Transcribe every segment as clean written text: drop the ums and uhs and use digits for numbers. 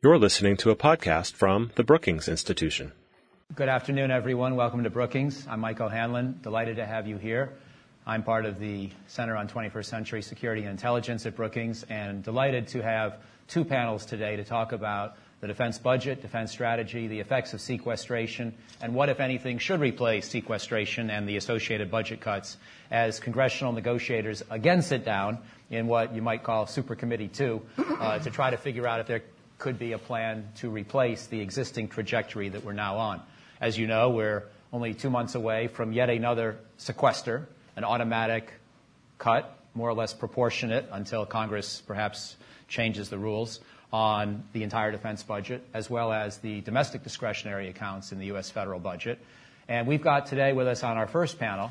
You're listening to a podcast from the Brookings Institution. Good afternoon, everyone. Welcome to Brookings. I'm Mike O'Hanlon. Delighted to have you here. I'm part of the Center on 21st Century Security and Intelligence at Brookings, and delighted to have two panels today to talk about the defense budget, defense strategy, the effects of sequestration, and what, if anything, should replace sequestration and the associated budget cuts as congressional negotiators again sit down in what you might call Super Committee 2 to try to figure out if there could be a plan to replace the existing trajectory that we're now on. As you know, we're only 2 months away from yet another sequester, an automatic cut, more or less proportionate until Congress perhaps changes the rules on the entire defense budget, as well as the domestic discretionary accounts in the U.S. federal budget. And we've got today with us on our first panel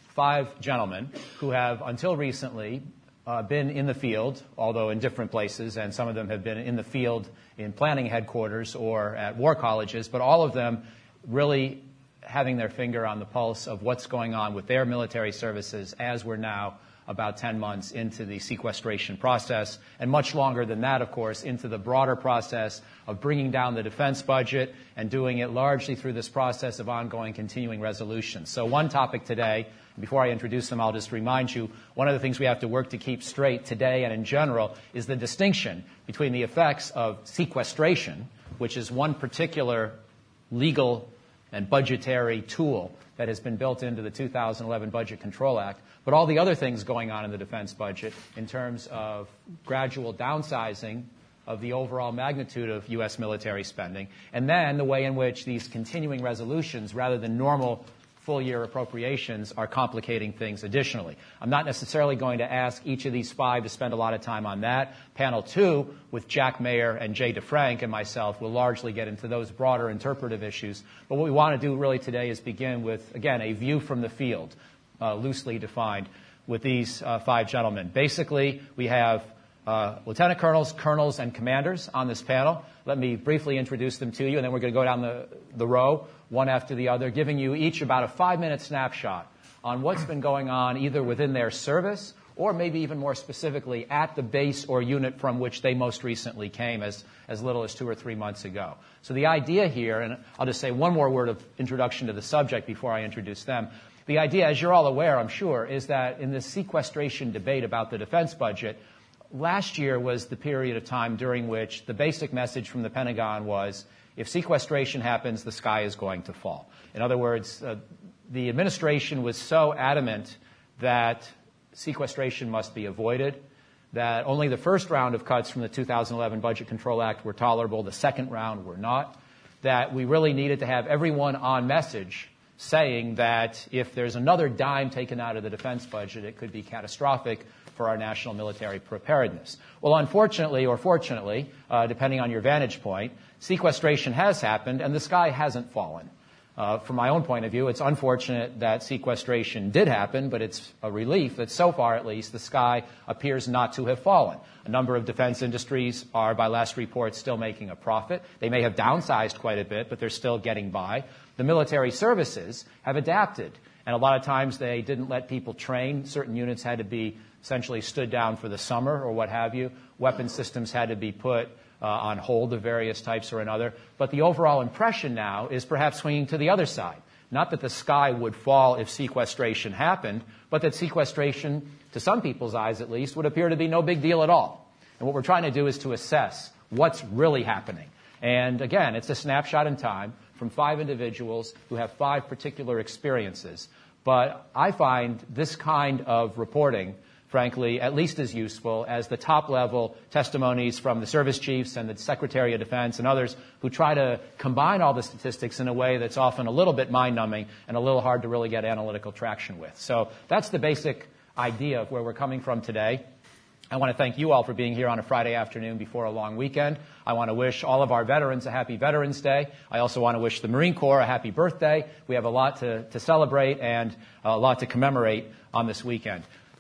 5 gentlemen who have, until recently, been in the field, although in different places, and some of them have been in the field in planning headquarters or at war colleges, but all of them really having their finger on the pulse of what's going on with their military services as we're now about 10 months into the sequestration process, and much longer than that, of course, into the broader process of bringing down the defense budget and doing it largely through this process of ongoing continuing resolutions. So one topic today, before I introduce them, I'll just remind you, one of the things we have to work to keep straight today and in general is the distinction between the effects of sequestration, which is one particular legal and budgetary tool that has been built into the 2011 Budget Control Act, but all the other things going on in the defense budget in terms of gradual downsizing of the overall magnitude of U.S. military spending, and then the way in which these continuing resolutions, rather than normal full-year appropriations, are complicating things additionally. I'm not necessarily going to ask each of these 5 to spend a lot of time on that. Panel 2, with Jack Mayer and Jay DeFrank and myself, will largely get into those broader interpretive issues. But what we want to do really today is begin with, again, a view from the field, loosely defined, with these 5 gentlemen. Basically, we have lieutenant colonels, colonels, and commanders on this panel. Let me briefly introduce them to you, and then we're going to go down the row, one after the other, giving you each about a 5-minute snapshot on what's been going on either within their service or maybe even more specifically at the base or unit from which they most recently came as little as 2 or 3 months ago. So the idea here, and I'll just say one more word of introduction to the subject before I introduce them. The idea, as you're all aware, I'm sure, is that in this sequestration debate about the defense budget, last year was the period of time during which the basic message from the Pentagon was, if sequestration happens, the sky is going to fall. In other words, the administration was so adamant that sequestration must be avoided, that only the first round of cuts from the 2011 Budget Control Act were tolerable, the second round were not, that we really needed to have everyone on message saying that if there's another dime taken out of the defense budget, it could be catastrophic for our national military preparedness. Well, unfortunately or fortunately, depending on your vantage point, sequestration has happened and the sky hasn't fallen. From my own point of view, it's unfortunate that sequestration did happen, but it's a relief that so far at least the sky appears not to have fallen. A number of defense industries are, by last report, still making a profit. They may have downsized quite a bit, but they're still getting by. The military services have adapted, and a lot of times they didn't let people train. Certain units had to be essentially stood down for the summer or what have you. Weapon systems had to be put on hold of various types or another. But the overall impression now is perhaps swinging to the other side. Not that the sky would fall if sequestration happened, but that sequestration, to some people's eyes at least, would appear to be no big deal at all. And what we're trying to do is to assess what's really happening. And again, it's a snapshot in time from 5 individuals who have 5 particular experiences. But I find this kind of reporting, frankly, at least as useful as the top-level testimonies from the service chiefs and the Secretary of Defense and others who try to combine all the statistics in a way that's often a little bit mind-numbing and a little hard to really get analytical traction with. So that's the basic idea of where we're coming from today. I want to thank you all for being here on a Friday afternoon before a long weekend. I want to wish all of our veterans a happy Veterans Day. I also want to wish the Marine Corps a happy birthday. We have a lot to celebrate and a lot to commemorate on this weekend.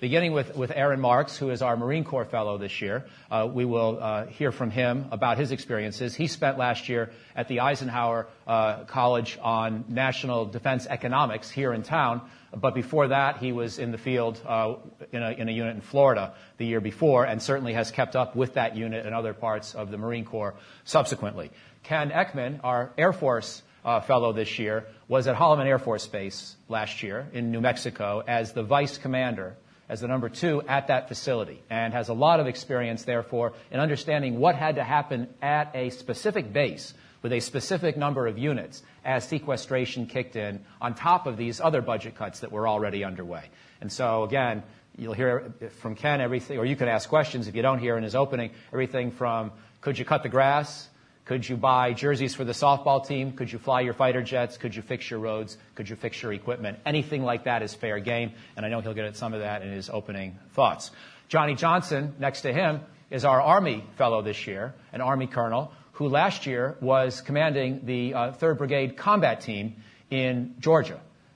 beginning with Aaron Marks, who is our Marine Corps Fellow this year. We will hear from him about his experiences. He spent last year at the Eisenhower College on National Defense Economics here in town, but before that he was in the field in a unit in Florida the year before, and certainly has kept up with that unit and other parts of the Marine Corps subsequently. Ken Ekman, our Air Force Fellow this year, was at Holloman Air Force Base last year in New Mexico as the Vice Commander, as the number 2 at that facility, and has a lot of experience, therefore, in understanding what had to happen at a specific base with a specific number of units as sequestration kicked in on top of these other budget cuts that were already underway. And so, again, you'll hear from Ken everything, or you can ask questions if you don't hear in his opening, everything from could you cut the grass? Could you buy jerseys for the softball team? Could you fly your fighter jets? Could you fix your roads? Could you fix your equipment? Anything like that is fair game, and I know he'll get at some of that in his opening thoughts. Johnny Johnson, next to him, is our Army Fellow this year, an Army Colonel, who last year was commanding the 3rd Brigade Combat Team in Georgia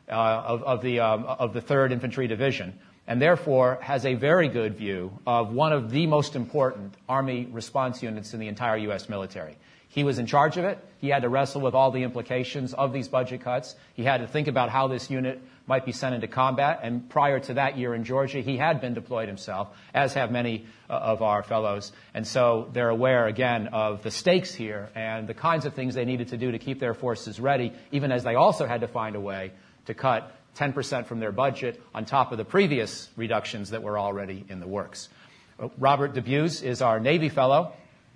of the 3rd Infantry Division, and therefore has a very good view of one of the most important Army response units in the entire U.S. military. He was in charge of it. He had to wrestle with all the implications of these budget cuts. He had to think about how this unit might be sent into combat. And prior to that year in Georgia, he had been deployed himself, as have many of our fellows. And so they're aware, again, of the stakes here and the kinds of things they needed to do to keep their forces ready, even as they also had to find a way to cut 10% from their budget on top of the previous reductions that were already in the works. Robert Debuse is our Navy Fellow.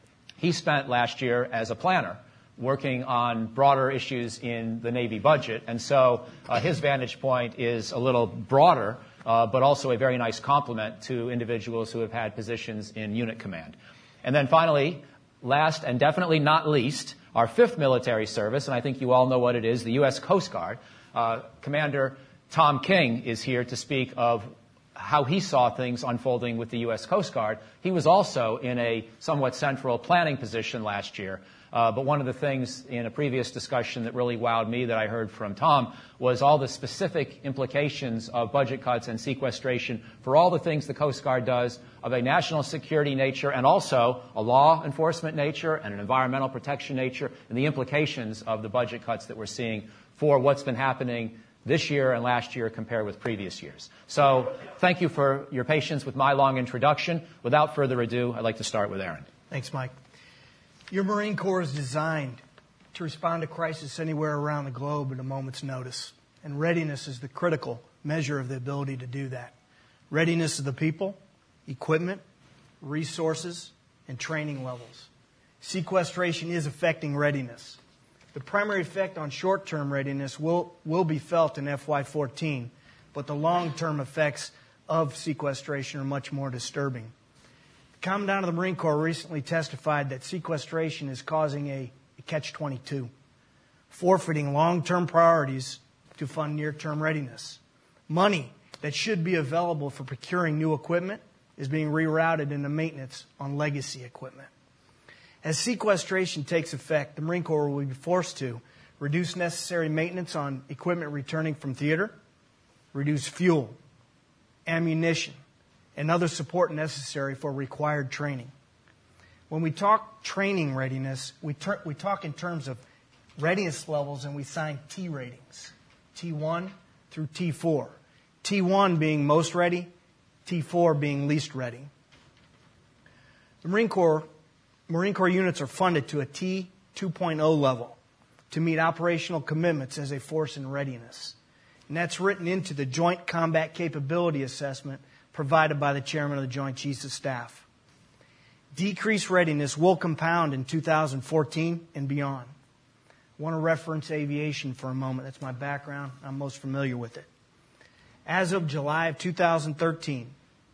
He spent last year as a planner working on broader issues in the Navy budget, and so his vantage point is a little broader, but also a very nice complement to individuals who have had positions in unit command. And then finally, last and definitely not least, our 5th military service, and I think you all know what it is, the U.S. Coast Guard. Commander Tom King is here to speak of how he saw things unfolding with the U.S. Coast Guard. He was also in a somewhat central planning position last year. But one of the things in a previous discussion that really wowed me that I heard from Tom was all the specific implications of budget cuts and sequestration for all the things the Coast Guard does of a national security nature and also a law enforcement nature and an environmental protection nature, and the implications of the budget cuts that we're seeing for what's been happening this year and last year compared with previous years. So thank you for your patience with my long introduction. Without further ado, I'd like to start with Aaron. Thanks, Mike. Your Marine Corps is designed to respond to crisis anywhere around the globe at a moment's notice. And readiness is the critical measure of the ability to do that. Readiness of the people, equipment, resources, and training levels. Sequestration is affecting readiness. The primary effect on short-term readiness will be felt in FY14, but the long-term effects of sequestration are much more disturbing. The Commandant of the Marine Corps recently testified that sequestration is causing a catch-22, forfeiting long-term priorities to fund near-term readiness. Money that should be available for procuring new equipment is being rerouted into maintenance on legacy equipment. As sequestration takes effect, the Marine Corps will be forced to reduce necessary maintenance on equipment returning from theater, reduce fuel, ammunition, and other support necessary for required training. When we talk training readiness, we talk in terms of readiness levels, and we assign T ratings, T1 through T4. T1 being most ready, T4 being least ready. The Marine Corps units are funded to a T2.0 level to meet operational commitments as a force in readiness. And that's written into the Joint Combat Capability Assessment provided by the Chairman of the Joint Chiefs of Staff. Decreased readiness will compound in 2014 and beyond. I want to reference aviation for a moment. That's my background. I'm most familiar with it. As of July of 2013,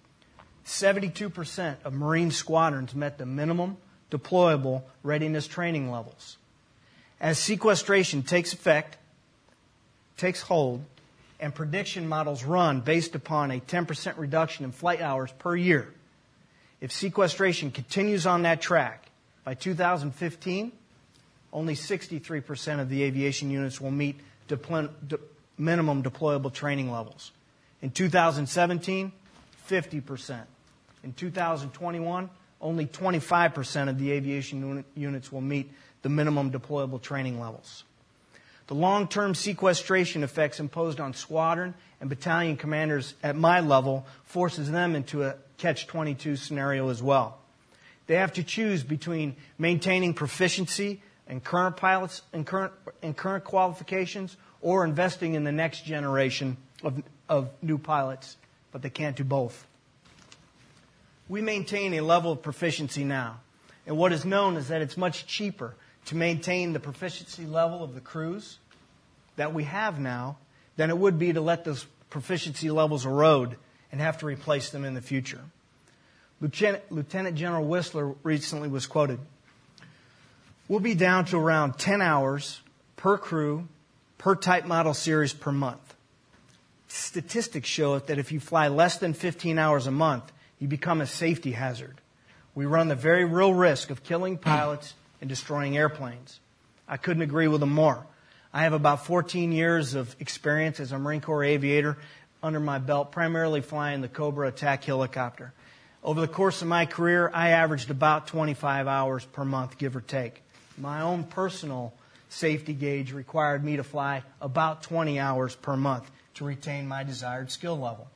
72% of Marine squadrons met the minimum deployable readiness training levels. As sequestration takes effect, takes hold, and prediction models run based upon a 10% reduction in flight hours per year, if sequestration continues on that track, by 2015, only 63% of the aviation units will meet minimum deployable training levels. In 2017, 50%. In 2021, only 25% of the aviation units will meet the minimum deployable training levels. The long-term sequestration effects imposed on squadron and battalion commanders at my level forces them into a catch-22 scenario as well. They have to choose between maintaining proficiency and current pilots and current qualifications or investing in the next generation of new pilots, but they can't do both. We maintain a level of proficiency now, and what is known is that it's much cheaper to maintain the proficiency level of the crews that we have now than it would be to let those proficiency levels erode and have to replace them in the future. Lieutenant General Whistler recently was quoted, "We'll be down to around 10 hours per crew, per type model series per month. Statistics show that if you fly less than 15 hours a month, you become a safety hazard. We run the very real risk of killing pilots and destroying airplanes." I couldn't agree with him more. I have about 14 years of experience as a Marine Corps aviator under my belt, primarily flying the Cobra attack helicopter. Over the course of my career, I averaged about 25 hours per month, give or take. My own personal safety gauge required me to fly about 20 hours per month to retain my desired skill level.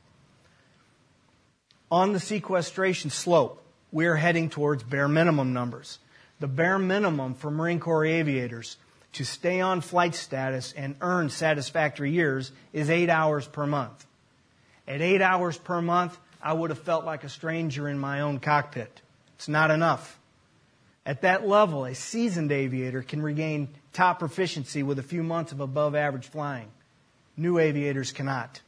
On the sequestration slope, we are heading towards bare minimum numbers. The bare minimum for Marine Corps aviators to stay on flight status and earn satisfactory years is 8 hours per month. At 8 hours per month, I would have felt like a stranger in my own cockpit. It's not enough. At that level, a seasoned aviator can regain top proficiency with a few months of above average flying. New aviators cannot.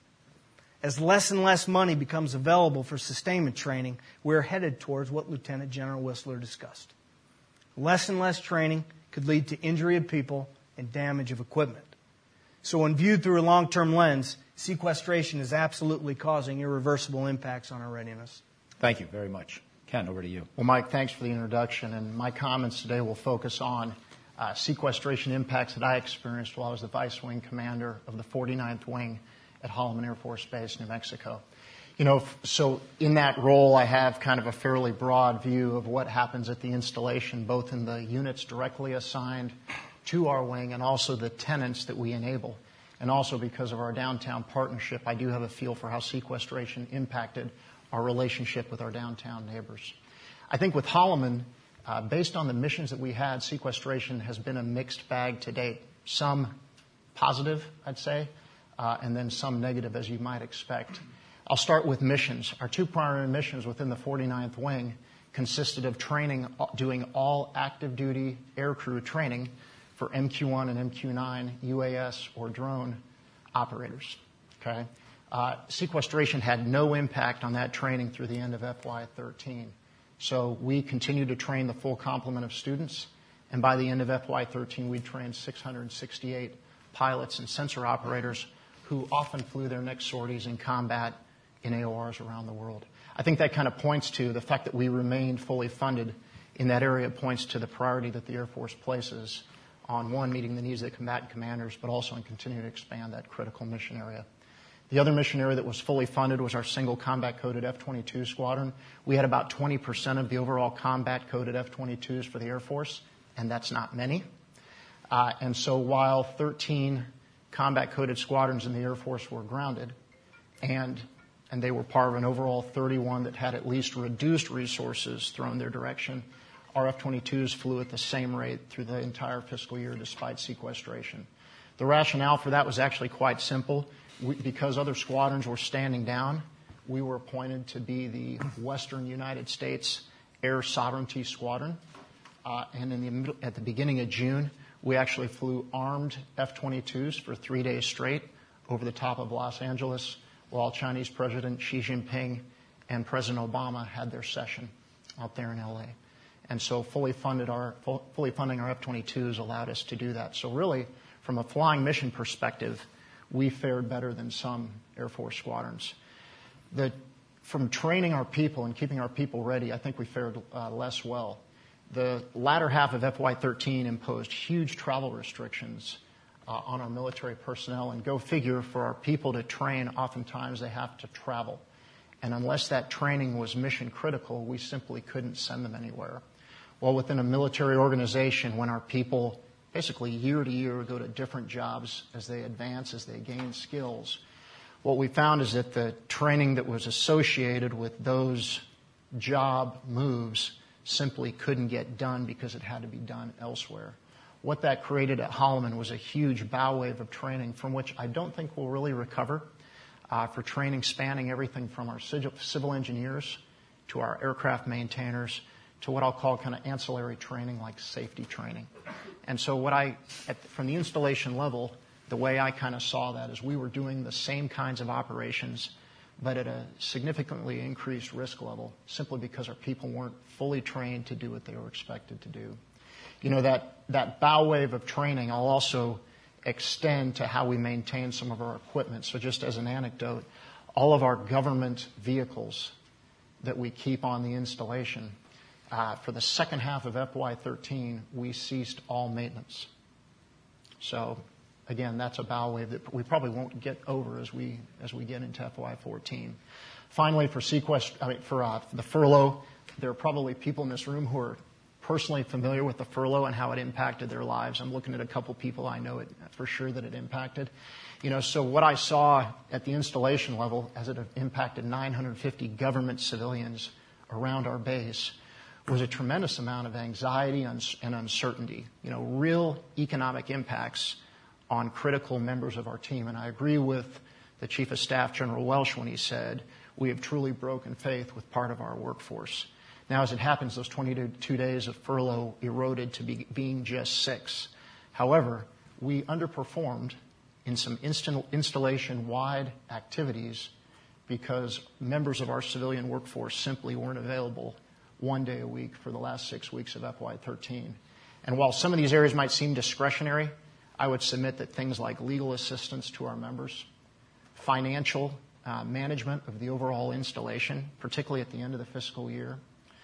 As less and less money becomes available for sustainment training, we're headed towards what Lieutenant General Whistler discussed. Less and less training could lead to injury of people and damage of equipment. So when viewed through a long-term lens, sequestration is absolutely causing irreversible impacts on our readiness. Thank you very much. Ken, over to you. Well, Mike, thanks for the introduction. And my comments today will focus on sequestration impacts that I experienced while I was the Vice Wing Commander of the 49th Wing at Holloman Air Force Base, New Mexico. You know, so in that role, I have kind of a fairly broad view of what happens at the installation, both in the units directly assigned to our wing and also the tenants that we enable. And also because of our downtown partnership, I do have a feel for how sequestration impacted our relationship with our downtown neighbors. I think with Holloman, based on the missions that we had, sequestration has been a mixed bag to date. Some positive, I'd say, and then some negative, as you might expect. I'll start with missions. Our two primary missions within the 49th Wing consisted of training, doing all active duty aircrew training for MQ-1 and MQ-9 UAS or drone operators. Okay? Sequestration had no impact on that training through the end of FY13. So we continued to train the full complement of students, and by the end of FY13, we'd trained 668 pilots and sensor operators who often flew their next sorties in combat in AORs around the world. I think that kind of points to the fact that we remained fully funded in that area. It points to the priority that the Air Force places on, one, meeting the needs of the combatant commanders, but also in continuing to expand that critical mission area. The other mission area that was fully funded was our single combat-coded F-22 squadron. We had about 20% of the overall combat-coded F-22s for the Air Force, and that's not many. And so while 13 combat-coded squadrons in the Air Force were grounded, and they were part of an overall 31 that had at least reduced resources thrown their direction, our F-22s flew at the same rate through the entire fiscal year despite sequestration. The rationale for that was actually quite simple. Because other squadrons were standing down, we were appointed to be the Western United States Air Sovereignty Squadron. And at the beginning of June, we actually flew armed F-22s for 3 days straight over the top of Los Angeles while Chinese President Xi Jinping and President Obama had their session out there in LA. And so fully funding our F-22s allowed us to do that. So really, from a flying mission perspective, we fared better than some Air Force squadrons. From training our people and keeping our people ready, I think we fared less well. The latter half of FY13 imposed huge travel restrictions on our military personnel, and go figure, for our people to train, oftentimes they have to travel. And unless that training was mission critical, we simply couldn't send them anywhere. Well, within a military organization, when our people basically year to year go to different jobs as they advance, as they gain skills, what we found is that the training that was associated with those job moves simply couldn't get done because it had to be done elsewhere. What that created at Holloman was a huge bow wave of training from which I don't think we'll really recover, for training spanning everything from our civil engineers to our aircraft maintainers to what I'll call kind of ancillary training like safety training. And so from the installation level, the way I kind of saw that is we were doing the same kinds of operations, but at a significantly increased risk level, simply because our people weren't fully trained to do what they were expected to do. You know, that bow wave of training, I'll also extend to how we maintain some of our equipment. So just as an anecdote, all of our government vehicles that we keep on the installation, for the second half of FY13, we ceased all maintenance. So again, that's a bow wave that we probably won't get over as we get into FY14. Finally, for the furlough, there are probably people in this room who are personally familiar with the furlough and how it impacted their lives. I'm looking at a couple people I know it for sure that it impacted. You know, so what I saw at the installation level as it impacted 950 government civilians around our base was a tremendous amount of anxiety and uncertainty. You know, real economic impacts on critical members of our team. And I agree with the Chief of Staff, General Welsh, when he said, we have truly broken faith with part of our workforce. Now, as it happens, those 22 days of furlough eroded to being just 6. However, we underperformed in some installation-wide activities because members of our civilian workforce simply weren't available 1 day a week for the last 6 weeks of FY13. And while some of these areas might seem discretionary, I would submit that things like legal assistance to our members, financial management of the overall installation, particularly at the end of the fiscal year,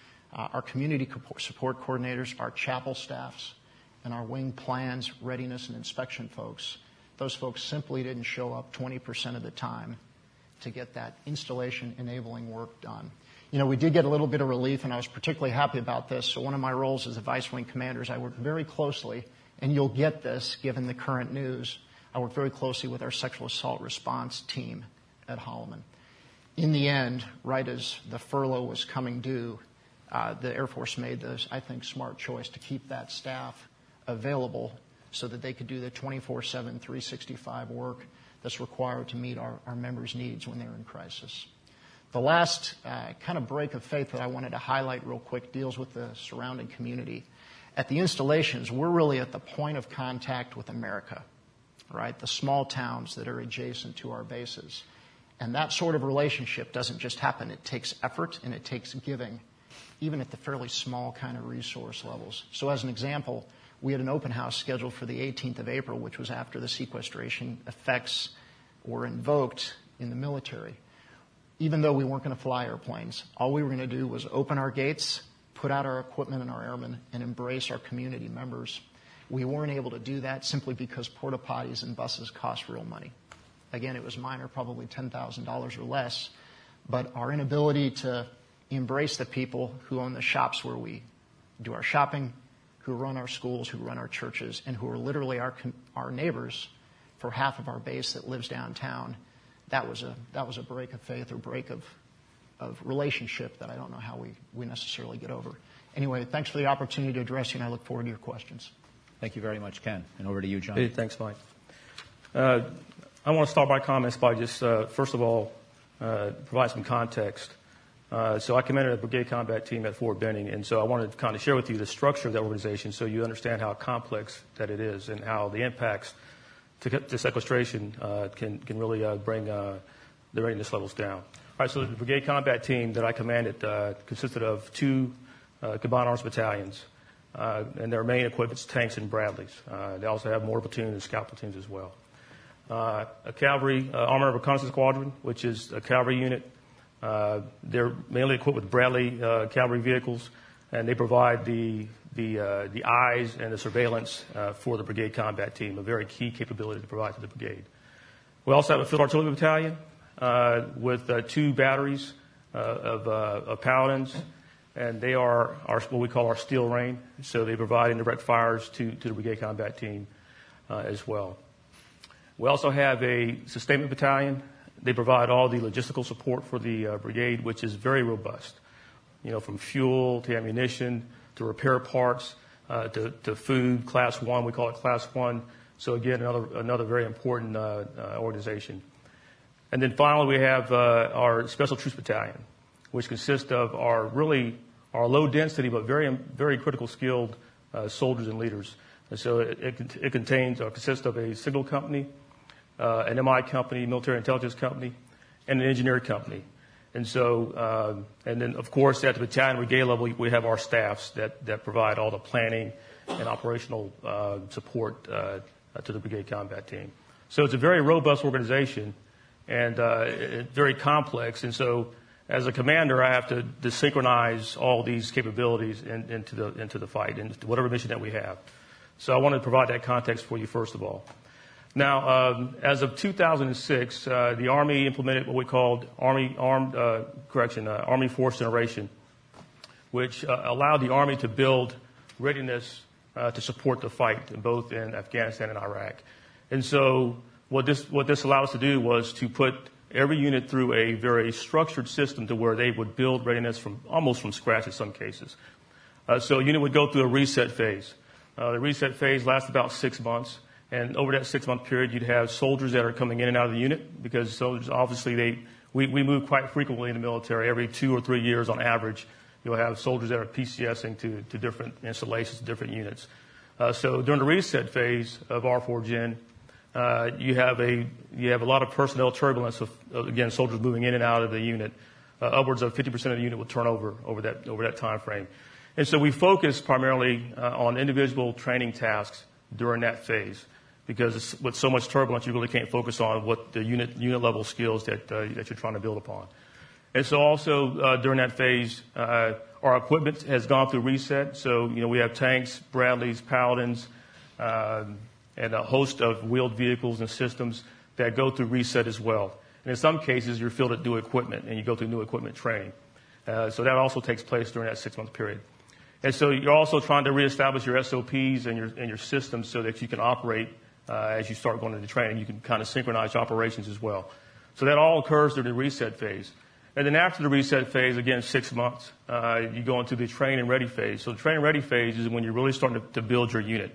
our community support coordinators, our chapel staffs, and our wing plans, readiness, and inspection folks, those folks simply didn't show up 20% of the time to get that installation enabling work done. You know, we did get a little bit of relief, and I was particularly happy about this. So one of my roles as a vice wing commander is I work very closely, and you'll get this given the current news, I work very closely with our sexual assault response team at Holloman. In the end, right as the furlough was coming due, the Air Force made this, I think, smart choice to keep that staff available so that they could do the 24/7, 365 work that's required to meet our members' needs when they're in crisis. The last kind of break of faith that I wanted to highlight real quick deals with the surrounding community. At the installations, we're really at the point of contact with America, right? The small towns that are adjacent to our bases. And that sort of relationship doesn't just happen. It takes effort and it takes giving, even at the fairly small kind of resource levels. So as an example, we had an open house scheduled for the 18th of April, which was after the sequestration effects were invoked in the military. Even though we weren't going to fly airplanes, all we were going to do was open our gates, put out our equipment and our airmen, and embrace our community members. We weren't able to do that simply because porta potties and buses cost real money. Again, it was minor, probably $10,000 or less, but our inability to embrace the people who own the shops where we do our shopping, who run our schools, who run our churches, and who are literally our neighbors for half of our base that lives downtown, that was a break of faith or break of relationship that I don't know how we necessarily get over. Anyway, thanks for the opportunity to address you, and I look forward to your questions. Thank you very much, Ken. And over to you, John. Hey, thanks, Mike. I want to start my comments by just, first of all, provide some context. So I commanded a brigade combat team at Fort Benning, and so I wanted to kind of share with you the structure of that organization so you understand how complex that it is and how the impacts to sequestration can really bring the readiness levels down. All right, so the brigade combat team that I commanded consisted of 2 combined arms battalions, and their main equipment's tanks and Bradleys. They also have mortar platoons and scout platoons as well. A cavalry armored reconnaissance squadron, which is a cavalry unit. They're mainly equipped with Bradley cavalry vehicles, and they provide the eyes and the surveillance for the brigade combat team, a very key capability to provide to the brigade. We also have a field artillery battalion with 2 batteries of paladins, and they are what we call our steel rain. So they provide indirect fires to the brigade combat team as well. We also have a sustainment battalion. They provide all the logistical support for the brigade, which is very robust. From fuel to ammunition to repair parts to food, Class 1. We call it Class 1. So again, another very important organization. And then finally, we have our Special Troops Battalion, which consists of our low density but very, very critical skilled soldiers and leaders. And so it consists of a signal company, an MI company, military intelligence company, and an engineer company. And so, and then of course at the battalion brigade level, we have our staffs that provide all the planning and operational support to the brigade combat team. So it's a very robust organization and very complex. And so as a commander, I have to synchronize all these capabilities into the fight, into whatever mission that we have. So I wanted to provide that context for you first of all. Now, as of 2006, the Army implemented what we called Army Force Generation, which allowed the Army to build readiness to support the fight both in Afghanistan and Iraq. And so what this allowed us to do was to put every unit through a very structured system to where they would build readiness almost from scratch in some cases. So a unit would go through a reset phase. The reset phase lasts about 6 months. And over that 6-month period, you'd have soldiers that are coming in and out of the unit because soldiers, obviously, we move quite frequently in the military. Every 2 or 3 years on average, you'll have soldiers that are PCSing to different installations, different units. So during the reset phase of R4Gen, you have a lot of personnel turbulence of again, soldiers moving in and out of the unit. Upwards of 50% of the unit will turn over that time frame. And so we focus primarily on individual training tasks during that phase, because with so much turbulence, you really can't focus on what the unit level skills that you're trying to build upon. And so also during that phase, our equipment has gone through reset. So we have tanks, Bradleys, Paladins, and a host of wheeled vehicles and systems that go through reset as well. And in some cases, you're fielded new equipment and you go through new equipment training. So that also takes place during that 6-month period. And so you're also trying to reestablish your SOPs and your systems so that you can operate as you start going into training. You can kind of synchronize your operations as well. So that all occurs during the reset phase. And then after the reset phase, again, 6 months, you go into the train and ready phase. So the train and ready phase is when you're really starting to build your unit.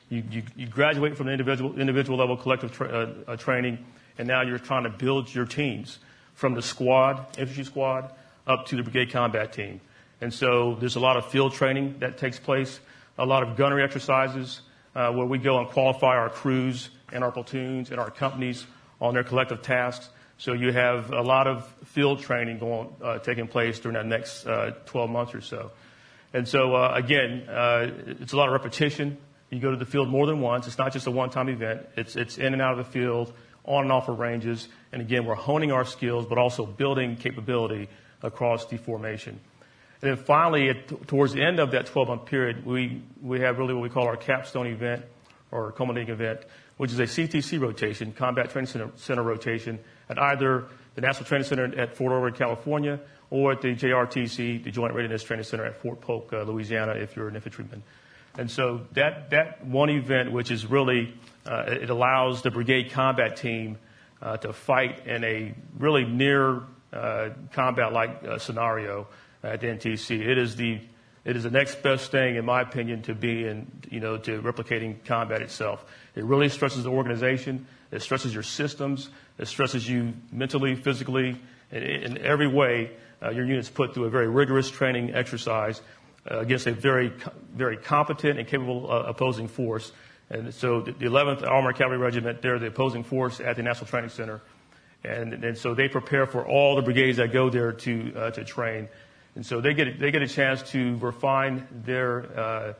You graduate from the individual level collective training, and now you're trying to build your teams from the squad, infantry squad, up to the brigade combat team. And so there's a lot of field training that takes place, a lot of gunnery exercises where we go and qualify our crews and our platoons and our companies on their collective tasks. So you have a lot of field training taking place during that next 12 months or so. And so, again, it's a lot of repetition. You go to the field more than once. It's not just a one-time event. It's in and out of the field, on and off of ranges. And, again, we're honing our skills but also building capability across the formation. And then finally, towards the end of that 12-month period, we have really what we call our capstone event or culminating event, which is a CTC rotation, Combat Training Center rotation, at either the National Training Center at Fort Irwin, California, or at the JRTC, the Joint Readiness Training Center at Fort Polk, Louisiana, if you're an infantryman. And so that one event, which is really, it allows the brigade combat team to fight in a really near combat-like scenario at the NTC. It is the next best thing, in my opinion, to be in, to replicating combat itself. It really stresses the organization. It stresses your systems. It stresses you mentally, physically, in every way. Your unit's put through a very rigorous training exercise against a very, very competent and capable opposing force. And so the 11th Armored Cavalry Regiment, they're the opposing force at the National Training Center. And so they prepare for all the brigades that go there to train. And so they get a chance to refine their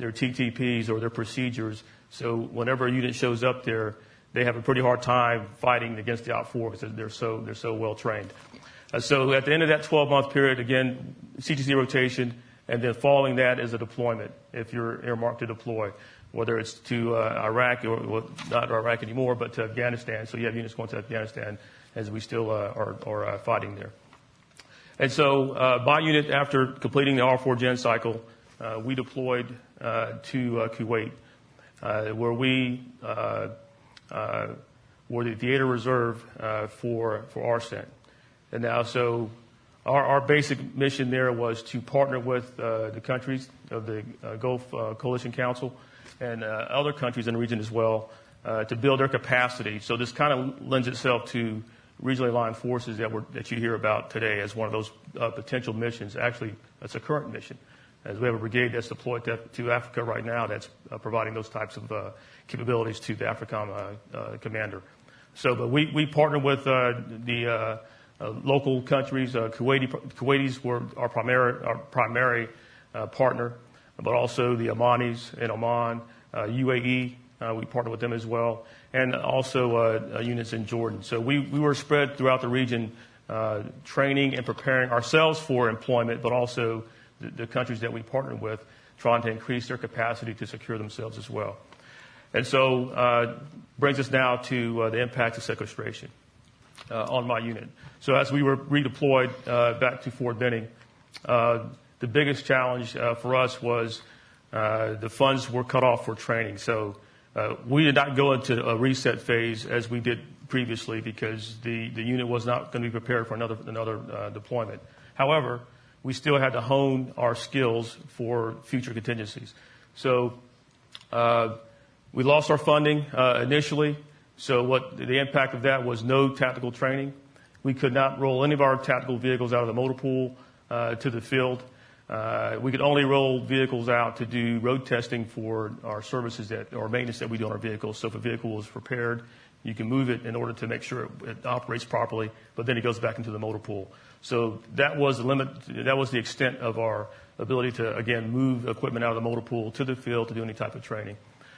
TTPs or their procedures. So whenever a unit shows up there, they have a pretty hard time fighting against the outfor because they're so well trained. So at the end of that 12-month period, again, CTC rotation, and then following that is a deployment if you're earmarked to deploy, whether it's to Iraq or not Iraq anymore, but to Afghanistan. So you have units going to Afghanistan as we still are fighting there. And so my unit, after completing the R4 Gen cycle, we deployed to Kuwait, where we were the theater reserve for RCENT. And now, so our basic mission there was to partner with the countries of the Gulf Coalition Council and other countries in the region as well to build their capacity. So this kind of lends itself to regionally aligned forces that you hear about today as one of those potential missions. Actually, that's a current mission, as we have a brigade that's deployed to Africa right now that's providing those types of capabilities to the AFRICOM commander. So, but we partner with the local countries. Kuwaitis were our primary partner, but also the Omanis in Oman, UAE. We partner with them as well, and also units in Jordan. So we were spread throughout the region, training and preparing ourselves for employment, but also the countries that we partnered with, trying to increase their capacity to secure themselves as well. And so brings us now to the impacts of sequestration on my unit. So as we were redeployed back to Fort Benning, the biggest challenge for us was the funds were cut off for training. So we did not go into a reset phase as we did previously because the unit was not going to be prepared for another deployment. However, we still had to hone our skills for future contingencies. So we lost our funding initially. So what the impact of that was no tactical training. We could not roll any of our tactical vehicles out of the motor pool to the field. We could only roll vehicles out to do road testing for our services or maintenance that we do on our vehicles. So if a vehicle was repaired, you can move it in order to make sure it operates properly, but then it goes back into the motor pool. So that was the limit. That was the extent of our ability to, again, move equipment out of the motor pool to the field to do any type of training.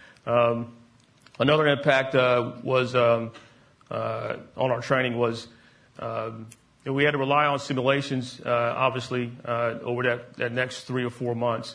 Another impact was on our training was we had to rely on simulations, obviously, over that next 3 or 4 months.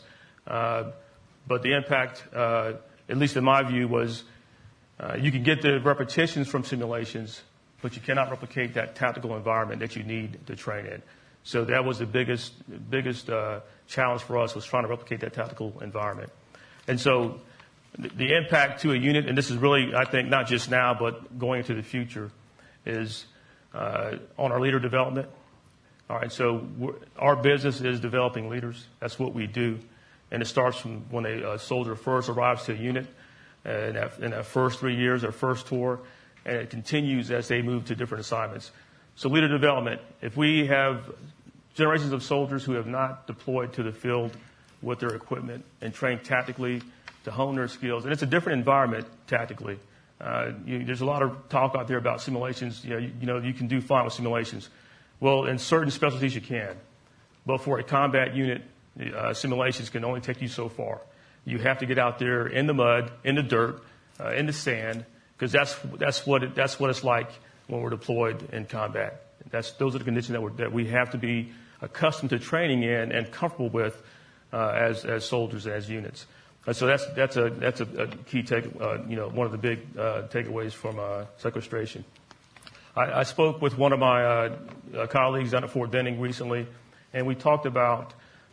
But the impact, at least in my view, was you can get the repetitions from simulations, but you cannot replicate that tactical environment that you need to train in. So that was the biggest challenge for us, was trying to replicate that tactical environment. And so the impact to a unit, and this is really, I think, not just now, but going into the future, is on our leader development. All right, so our business is developing leaders. That's what we do. And it starts from when a soldier first arrives to a unit, in that first 3 years, their first tour, and it continues as they move to different assignments. So leader development, if we have generations of soldiers who have not deployed to the field with their equipment and trained tactically to hone their skills, and it's a different environment tactically. There's a lot of talk out there about simulations. You can do fine with simulations. Well, in certain specialties you can. But for a combat unit, simulations can only take you so far. You have to get out there in the mud, in the dirt, in the sand, because that's what it's like when we're deployed in combat. Those are the conditions that we have to be accustomed to training in and comfortable with as soldiers, as units. So that's a key one of the big takeaways from sequestration. I spoke with one of my colleagues down at Fort Benning recently, and we talked about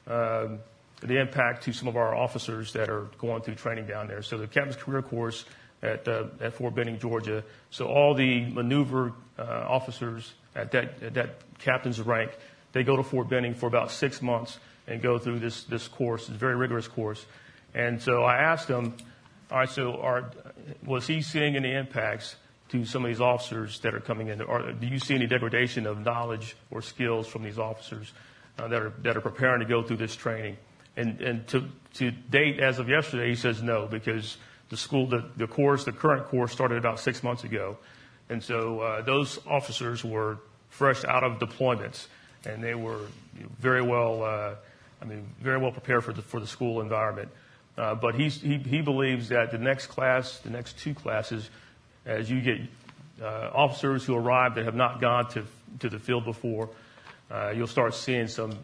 the impact to some of our officers that are going through training down there. So the Captain's Career Course at Fort Benning, Georgia. So all the maneuver officers at that captain's rank, they go to Fort Benning for about 6 months and go through this course. It's a very rigorous course. And so I asked him, all right, so was he seeing any impacts to some of these officers that are coming in? Or do you see any degradation of knowledge or skills from these officers that are preparing to go through this training? And to date, as of yesterday, he says no, because the current course started about 6 months ago. And so those officers were fresh out of deployments, and they were very well prepared for the school environment. But he believes that the next two classes, as you get officers who arrive that have not gone to the field before, you'll start seeing some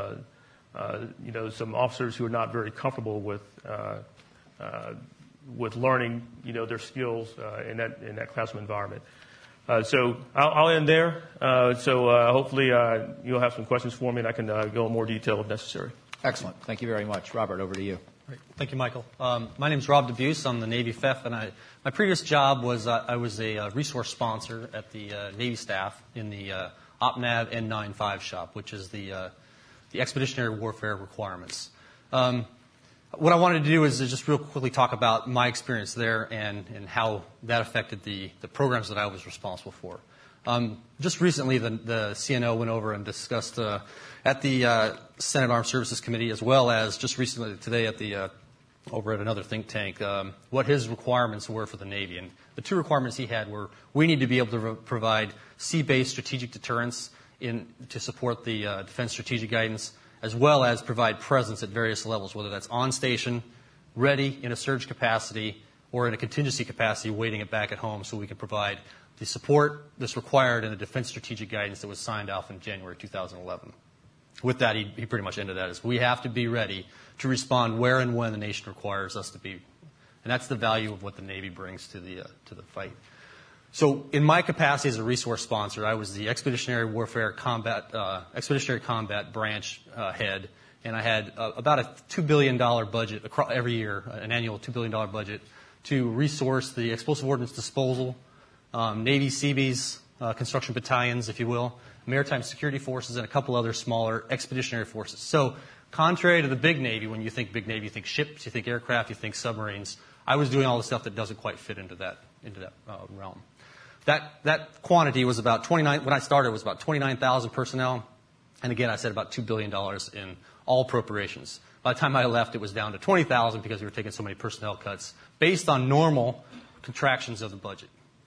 officers who are not very comfortable with learning their skills in that classroom environment. So I'll end there. Hopefully you'll have some questions for me, and I can go in more detail if necessary. Excellent. Thank you very much. Robert, over to you. Great. Thank you, Michael. My name is Rob DeBuse. I'm the Navy FEF, and my previous job was I was a resource sponsor at the Navy staff in the OPNAV N95 shop, which is the Expeditionary Warfare Requirements. What I wanted to do is just real quickly talk about my experience there and how that affected the programs that I was responsible for. Just recently, the CNO went over and discussed at the Senate Armed Services Committee, as well as just recently today at over at another think tank, what his requirements were for the Navy. And the two requirements he had were we need to be able to provide sea-based strategic deterrence to support the Defense Strategic Guidance, as well as provide presence at various levels, whether that's on station, ready in a surge capacity, or in a contingency capacity, waiting it back at home so we can provide the support that's required in the Defense Strategic Guidance that was signed off in January 2011. With that, he pretty much ended that as we have to be ready to respond where and when the nation requires us to be. And that's the value of what the Navy brings to the fight. So in my capacity as a resource sponsor, I was the Expeditionary Combat Branch head, and I had about a $2 billion budget every year, an annual $2 billion budget, to resource the explosive ordnance disposal, Navy Seabees, construction battalions, if you will, maritime security forces, and a couple other smaller expeditionary forces. So contrary to the big Navy, when you think big Navy, you think ships, you think aircraft, you think submarines. I was doing all the stuff that doesn't quite fit into that realm. That quantity was about 29. When I started, it was about 29,000 personnel, and again, I said about $2 billion in all appropriations. By the time I left, it was down to 20,000 because we were taking so many personnel cuts based on normal contractions of the budget.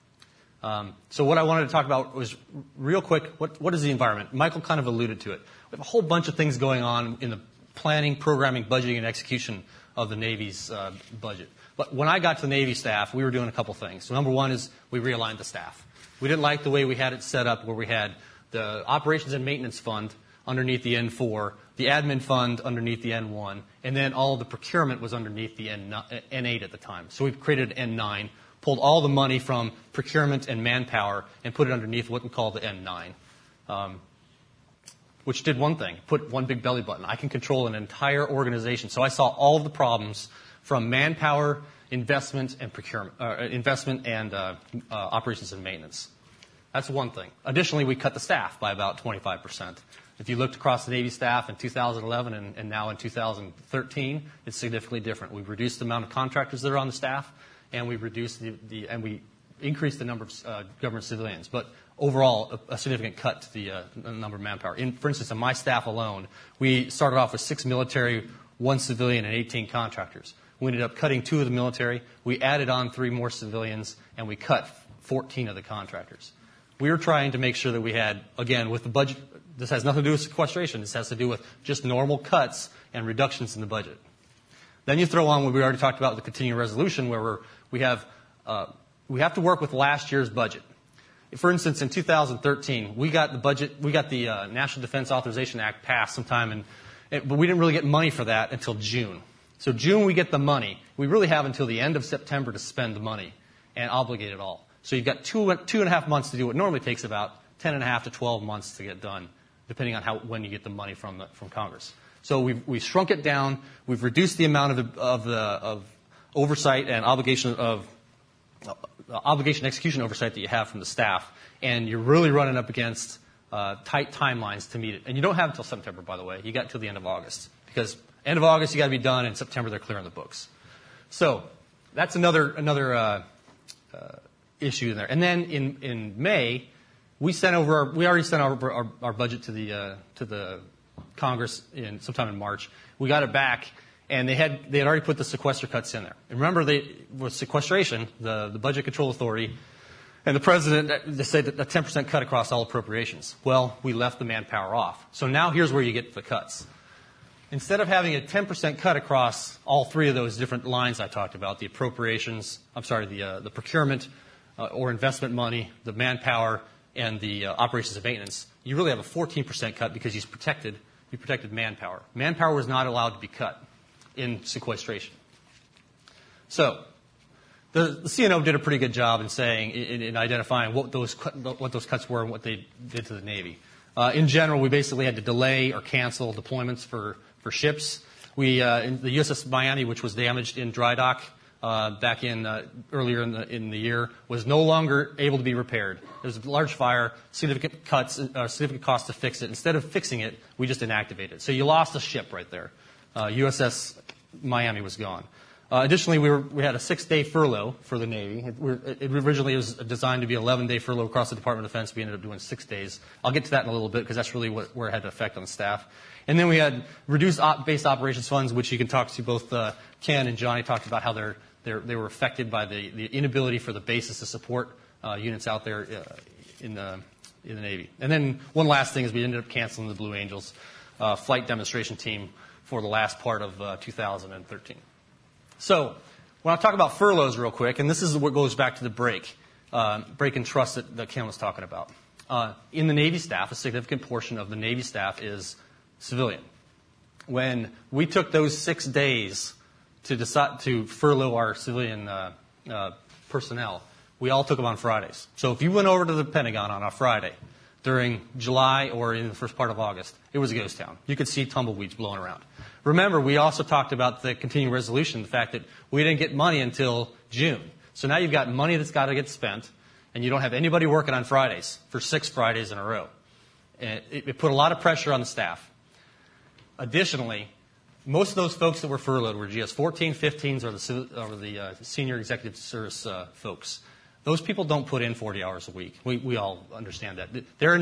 So what I wanted to talk about was real quick. What is the environment? Michael kind of alluded to it. We have a whole bunch of things going on in the planning, programming, budgeting, and execution of the Navy's budget. But when I got to the Navy staff, we were doing a couple things. So number one is we realigned the staff. We didn't like the way we had it set up where we had the Operations and Maintenance Fund underneath the N4, the Admin Fund underneath the N1, and then all of the procurement was underneath the N8 at the time. So we've created N9, pulled all the money from procurement and manpower and put it underneath what we call the N9. Which did one thing, put one big belly button. I can control an entire organization. So I saw all of the problems from manpower, investment, and procurement, operations and maintenance. That's one thing. Additionally, we cut the staff by about 25%. If you looked across the Navy staff in 2011 and now in 2013, it's significantly different. We've reduced the amount of contractors that are on the staff, and we've reduced and we increased the number of government civilians. But overall, a significant cut to the number of manpower. For instance, on my staff alone, we started off with 6 military, 1 civilian, and 18 contractors. We ended up cutting 2 of the military. We added on 3 more civilians, and we cut 14 of the contractors. We were trying to make sure that we had, again, with the budget, this has nothing to do with sequestration. This has to do with just normal cuts and reductions in the budget. Then you throw on what we already talked about, the continuing resolution, where we have to work with last year's budget. For instance, in 2013, we got the National Defense Authorization Act passed sometime, but we didn't really get money for that until June. So June we get the money. We really have until the end of September to spend the money and obligate it all. So you've got two and a half months to do what normally takes about 10 and a half to 12 months to get done, depending on when you get the money from Congress. So we've shrunk it down. We've reduced the amount of oversight and obligation execution oversight that you have from the staff, and you're really running up against tight timelines to meet it. And you don't have until September, by the way. You got until the end of August, because end of August you got to be done, and September they're clearing the books. So that's another issue in there. And then in May, we already sent over our budget to the Congress sometime in March. We got it back, and they had already put the sequester cuts in there. And remember, with sequestration, the Budget Control Authority and the President, they said that a 10% cut across all appropriations. Well, we left the manpower off. So now here's where you get the cuts. Instead of having a 10% cut across all 3 of those different lines I talked about, the the procurement or investment money, the manpower, and the operations and maintenance, you really have a 14% cut because you protected manpower. Manpower was not allowed to be cut in sequestration. So the CNO did a pretty good job in saying, in identifying what those cuts were and what they did to the Navy. In general, we basically had to delay or cancel deployments for ships. In the USS Miami, which was damaged in dry dock back in earlier in the year, was no longer able to be repaired. There was a large fire, significant cost to fix it. Instead of fixing it, we just inactivated it. So you lost a ship right there. USS Miami was gone. Additionally, we had a 6-day furlough for the Navy. It originally was designed to be an 11-day furlough across the Department of Defense. We ended up doing 6 days. I'll get to that in a little bit because that's really where it had an effect on the staff. And then we had reduced base operations funds, which you can talk to both Ken and Johnny talked about how they were affected by the inability for the bases to support units out there in the Navy. And then one last thing is we ended up canceling the Blue Angels flight demonstration team for the last part of 2013. So when I talk about furloughs real quick, and this is what goes back to the break and trust that Ken was talking about. In the Navy staff, a significant portion of the Navy staff is civilian. When we took those 6 days to decide to furlough our civilian personnel, we all took them on Fridays. So if you went over to the Pentagon on a Friday during July or in the first part of August, it was a ghost town. You could see tumbleweeds blowing around. Remember, we also talked about the continuing resolution, the fact that we didn't get money until June. So now you've got money that's got to get spent, and you don't have anybody working on Fridays for 6 Fridays in a row. And it put a lot of pressure on the staff. Additionally, most of those folks that were furloughed were GS-14, 15s, or the senior executive service folks. Those people don't put in 40 hours a week. We all understand that. They're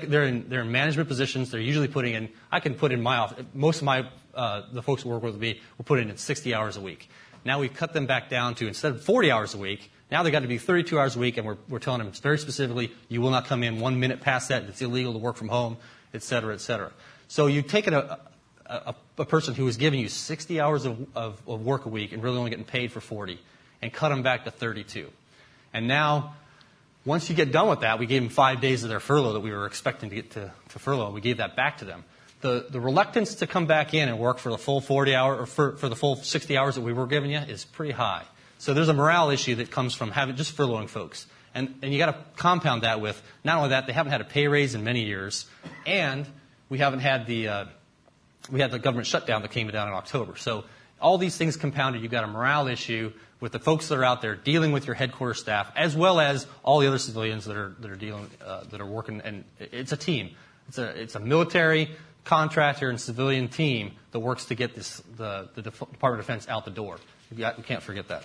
in management positions. They're usually putting in. I can put in my office. Most of the folks who work with me will put in 60 hours a week. Now we've cut them back down to, instead of 40 hours a week, now they've got to be 32 hours a week, and we're telling them very specifically, you will not come in 1 minute past that. It's illegal to work from home, et cetera, et cetera. So you've taken a person who was giving you 60 hours of work a week and really only getting paid for 40 and cut them back to 32. And now, once you get done with that, we gave them 5 days of their furlough that we were expecting to get to furlough. We gave that back to them. The reluctance to come back in and work for the full 40 hour or for the full 60 hours that we were giving you is pretty high. So there's a morale issue that comes from just furloughing folks. And you got to compound that with, not only that, they haven't had a pay raise in many years, and we haven't had we had the government shutdown that came down in October. So all these things compounded, you've got a morale issue with the folks that are out there dealing with your headquarters staff, as well as all the other civilians that are working. And it's a team. It's a military, contractor, and civilian team that works to get the Department of Defense out the door. We can't forget that.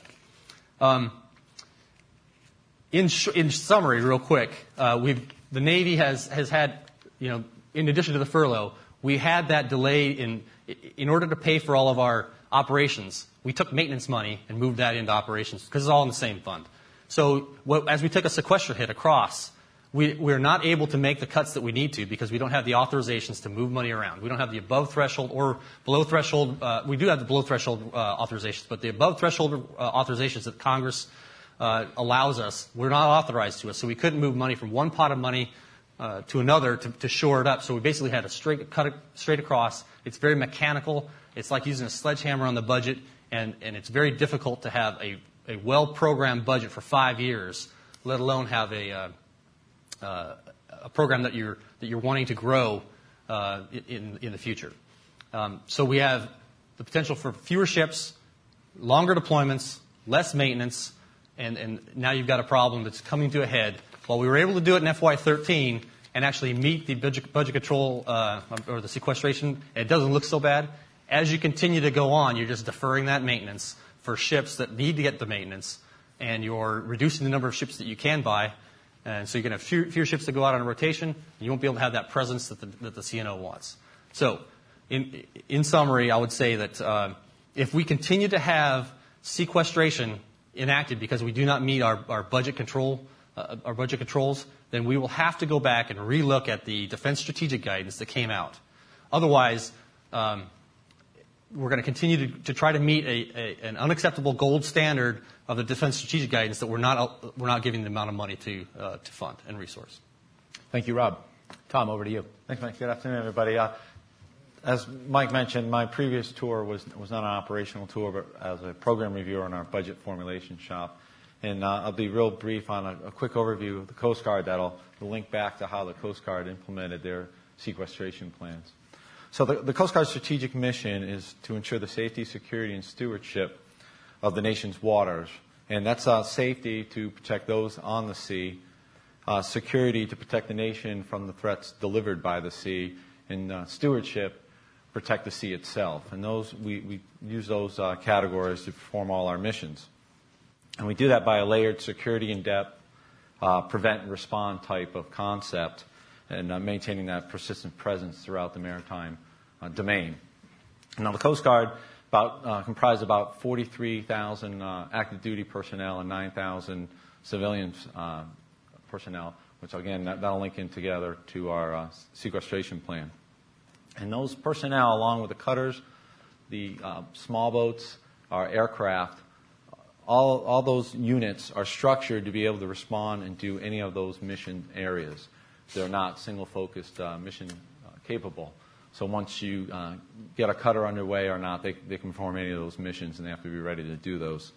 In summary, real quick, the Navy has had, in addition to the furlough, we had that delay in order to pay for all of our operations. We took maintenance money and moved that into operations because it's all in the same fund. So as we took a sequester hit across, we're not able to make the cuts that we need to because we don't have the authorizations to move money around. We don't have the above threshold or below threshold. We do have the below threshold authorizations, but the above threshold authorizations that Congress allows us, we're not authorized to us. So we couldn't move money from one pot of money to another to shore it up. So we basically had to cut it straight across. It's very mechanical. It's like using a sledgehammer on the budget, and it's very difficult to have a well-programmed budget for 5 years, let alone have a program that you're wanting to grow in the future. So we have the potential for fewer ships, longer deployments, less maintenance, and now you've got a problem that's coming to a head. While we were able to do it in FY13 and actually meet the budget control or the sequestration, it doesn't look so bad. As you continue to go on, you're just deferring that maintenance for ships that need to get the maintenance, and you're reducing the number of ships that you can buy. And so you're going to have fewer ships that go out on a rotation, and you won't be able to have that presence that the CNO wants. So in summary, I would say that if we continue to have sequestration enacted because we do not meet our budget controls, then we will have to go back and relook at the Defense Strategic Guidance that came out. Otherwise, we're going to continue to try to meet an unacceptable gold standard of the Defense Strategic Guidance that we're not giving the amount of money to fund and resource. Thank you, Rob. Tom, over to you. Thanks, Mike. Good afternoon, everybody. as Mike mentioned, my previous tour was not an operational tour, but as a program reviewer in our budget formulation shop. And I'll be real brief on a quick overview of the Coast Guard that'll link back to how the Coast Guard implemented their sequestration plans. So the Coast Guard's strategic mission is to ensure the safety, security, and stewardship of the nation's waters. And that's safety to protect those on the sea, security to protect the nation from the threats delivered by the sea, and stewardship, protect the sea itself. And those we use those categories to perform all our missions. And we do that by a layered security in depth, prevent and respond type of concept, and maintaining that persistent presence throughout the maritime domain. Now, the Coast Guard comprised about 43,000 active duty personnel and 9,000 civilian personnel, which again that'll link in together to our sequestration plan. And those personnel, along with the cutters, the small boats, our aircraft, all those units are structured to be able to respond and do any of those mission areas. They're not single-focused mission capable. So once you get a cutter underway or not, they can perform any of those missions, and they have to be ready to do those.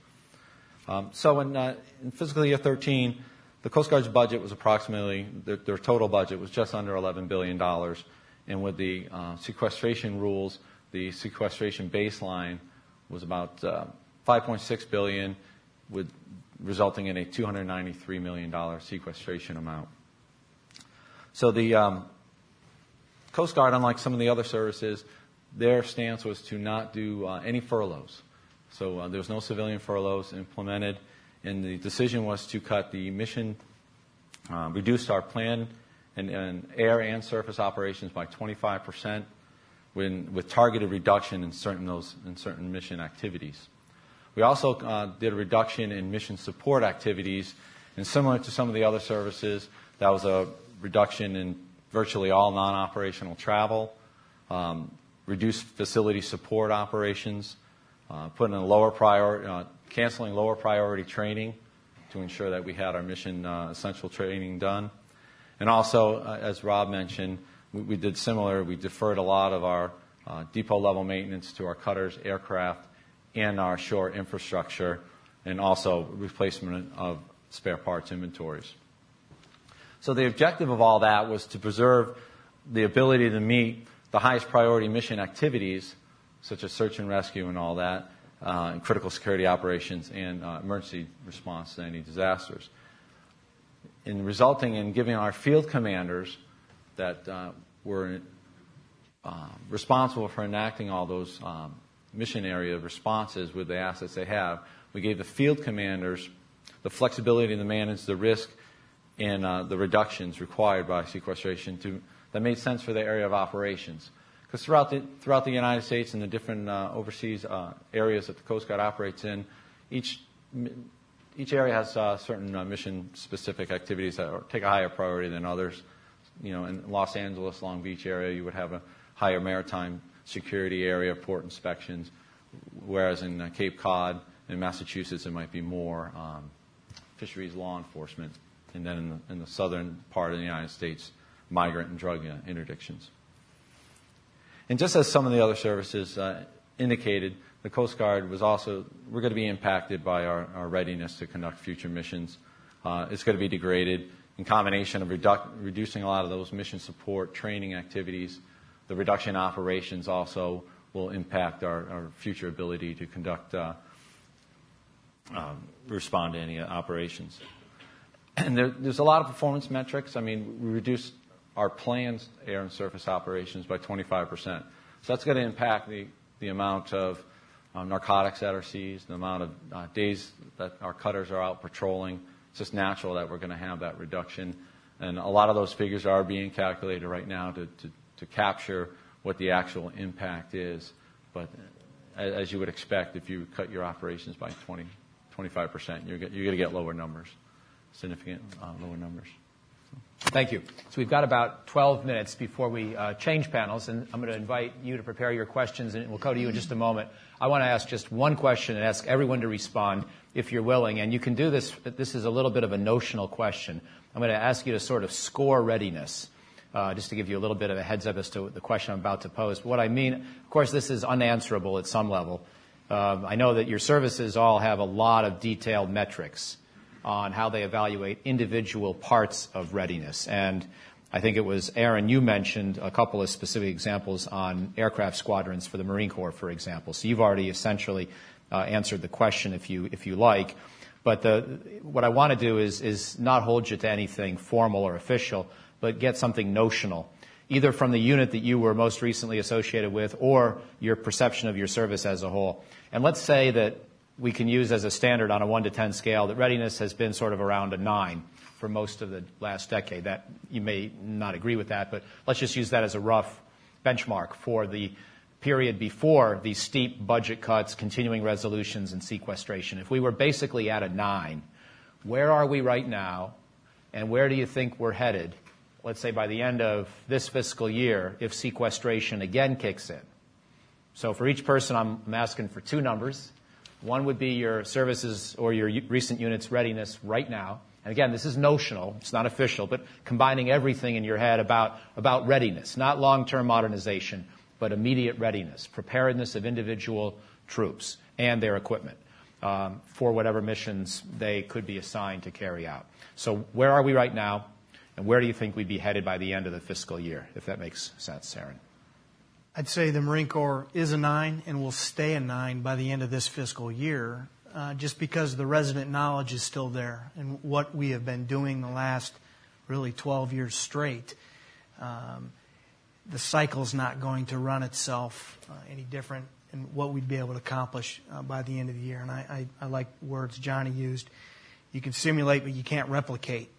So in fiscal year 13, the Coast Guard's budget was approximately, their total budget was just under $11 billion. And with the sequestration rules, the sequestration baseline was about $5.6 billion, resulting in a $293 million sequestration amount. So the Coast Guard, unlike some of the other services, their stance was to not do any furloughs. So there was no civilian furloughs implemented, and the decision was to cut the mission, reduce our plan and air and surface operations by 25%, with targeted reduction in certain mission activities. We also did a reduction in mission support activities, and similar to some of the other services, that was a reduction in virtually all non-operational travel, reduced facility support operations, putting in canceling lower priority training to ensure that we had our mission essential training done. And also, as Rob mentioned, we did similar. We deferred a lot of our depot level maintenance to our cutters, aircraft, and our shore infrastructure, and also replacement of spare parts inventories. So the objective of all that was to preserve the ability to meet the highest priority mission activities, such as search and rescue and all that, and critical security operations and emergency response to any disasters. In resulting in giving our field commanders that were responsible for enacting all those mission area responses with the assets they have, we gave the field commanders the flexibility to manage the risk and the reductions required by sequestration that made sense for their area of operations. Because throughout the United States and the different overseas areas that the Coast Guard operates in, each area has certain mission-specific activities that take a higher priority than others. You know, in Los Angeles, Long Beach area, you would have a higher maritime security area, port inspections, whereas in Cape Cod and Massachusetts, it might be more fisheries law enforcement, and then in the southern part of the United States, migrant and drug interdictions. And just as some of the other services indicated, the Coast Guard we're going to be impacted by our readiness to conduct future missions. It's going to be degraded in combination of reducing a lot of those mission support training activities. The reduction in operations also will impact our future ability to conduct, respond to any operations. And there's a lot of performance metrics. I mean, we reduced our planned air and surface operations by 25%. So that's going to impact the amount of narcotics that are seized, the amount of days that our cutters are out patrolling. It's just natural that we're going to have that reduction. And a lot of those figures are being calculated right now to capture what the actual impact is. But as you would expect, if you cut your operations by 25%, you're going to get lower numbers, significant lower numbers. Thank you. So we've got about 12 minutes before we change panels, and I'm going to invite you to prepare your questions, and we'll go to you in just a moment. I want to ask just one question and ask everyone to respond if you're willing, and you can do this. This is a little bit of a notional question. I'm going to ask you to sort of score readiness. just to give you a little bit of a heads up as to the question I'm about to pose. But what I mean, of course, this is unanswerable at some level. I know that your services all have a lot of detailed metrics on how they evaluate individual parts of readiness. And I think it was Aaron, you mentioned a couple of specific examples on aircraft squadrons for the Marine Corps, for example. So you've already essentially answered the question if you like. But what I want to do is not hold you to anything formal or official, but get something notional, either from the unit that you were most recently associated with or your perception of your service as a whole. And let's say that we can use as a standard on a 1 to 10 scale that readiness has been sort of around a 9 for most of the last decade. That you may not agree with that, but let's just use that as a rough benchmark for the period before these steep budget cuts, continuing resolutions, and sequestration. If we were basically at a 9, where are we right now, and where do you think we're headed, let's say by the end of this fiscal year, if sequestration again kicks in? So for each person, I'm asking for 2 numbers. One would be your services or your recent unit's readiness right now. And again, this is notional, it's not official, but combining everything in your head about readiness, not long-term modernization, but immediate readiness, preparedness of individual troops and their equipment for whatever missions they could be assigned to carry out. So where are we right now, and where do you think we'd be headed by the end of the fiscal year, if that makes sense, Aaron? I'd say the Marine Corps is a 9 and will stay a 9 by the end of this fiscal year, just because the resident knowledge is still there and what we have been doing the last really 12 years straight. The cycle's not going to run itself any different in what we'd be able to accomplish by the end of the year. And I like words Johnny used. You can simulate, but you can't replicate.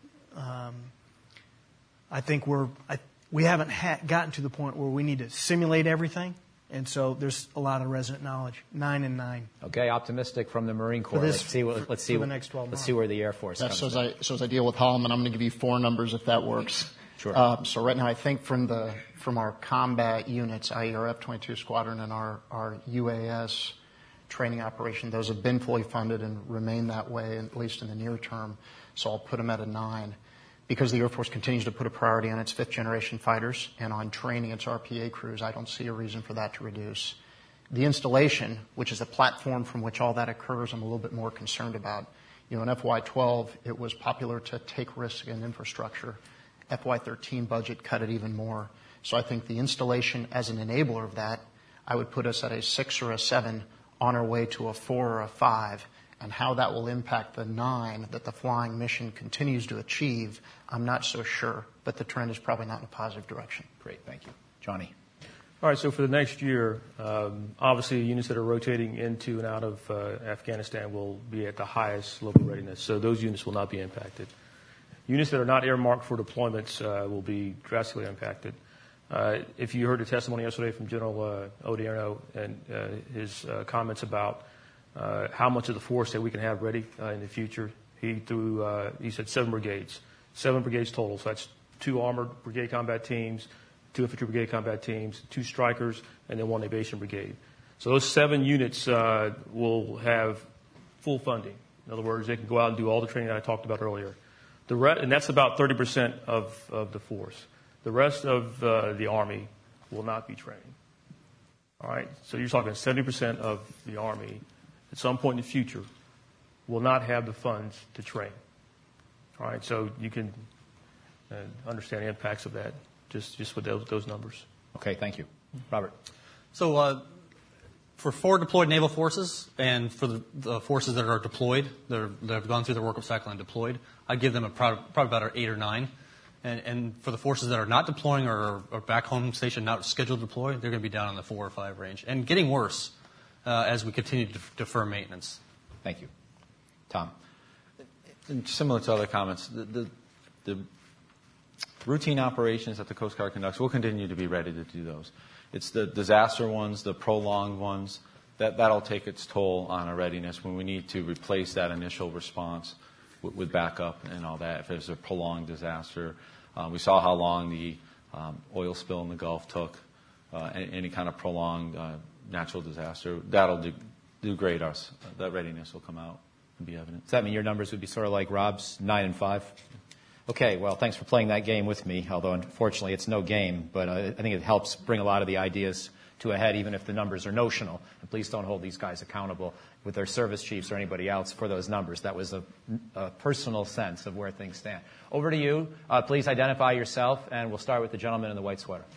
I think we haven't gotten to the point where we need to simulate everything. And so there's a lot of resident knowledge. 9 and 9. Okay, optimistic from the Marine Corps. Let's see the next 12 months. Let's see where the Air Force comes so as I deal with Holloman, I'm going to give you 4 numbers if that works. Sure. So right now, I think from our combat units, i.e. our F-22 squadron and our UAS training operation, those have been fully funded and remain that way, at least in the near term. So I'll put them at a 9. Because the Air Force continues to put a priority on its 5th-generation fighters and on training its RPA crews, I don't see a reason for that to reduce. The installation, which is the platform from which all that occurs, I'm a little bit more concerned about. In FY12, it was popular to take risks in infrastructure. FY13 budget cut it even more. So I think the installation as an enabler of that, I would put us at a 6 or a 7 on our way to a 4 or a 5. And how that will impact the 9 that the flying mission continues to achieve, I'm not so sure. But the trend is probably not in a positive direction. Great, thank you. Johnny. All right, so for the next year, obviously units that are rotating into and out of Afghanistan will be at the highest level of readiness. So those units will not be impacted. Units that are not earmarked for deployments will be drastically impacted. If you heard the testimony yesterday from General Odierno and his comments about how much of the force that we can have ready in the future, he said 7 brigades. 7 brigades total. So that's 2 armored brigade combat teams, 2 infantry brigade combat teams, 2 strikers, and then 1 aviation brigade. So those 7 units will have full funding. In other words, they can go out and do all the training that I talked about earlier. And that's about 30% of the force. The rest of the Army will not be trained. All right? So you're talking 70% of the Army at some point in the future will not have the funds to train. All right? So you can understand the impacts of that just with those numbers. Okay, thank you. Robert. So for forward deployed naval forces and for the forces that are deployed, that have gone through the workup cycle and deployed, I'd give them probably about an 8 or 9. And for the forces that are not deploying or back home station, not scheduled to deploy, they're going to be down in the 4 or 5 range and getting worse as we continue to defer maintenance. Thank you. Tom. And similar to other comments, the routine operations that the Coast Guard conducts, we'll continue to be ready to do those. It's the disaster ones, the prolonged ones, that'll take its toll on our readiness when we need to replace that initial response with backup and all that. If there's a prolonged disaster, we saw how long the oil spill in the Gulf took. Any kind of prolonged natural disaster, that'll degrade us. That readiness will come out and be evident. Does that mean your numbers would be sort of like Rob's, 9 and 5? Okay, well, thanks for playing that game with me, although unfortunately it's no game, but I think it helps bring a lot of the ideas to a head, even if the numbers are notional. And please don't hold these guys accountable with their service chiefs or anybody else for those numbers. That was a personal sense of where things stand. Over to you. Please identify yourself, and we'll start with the gentleman in the white sweater.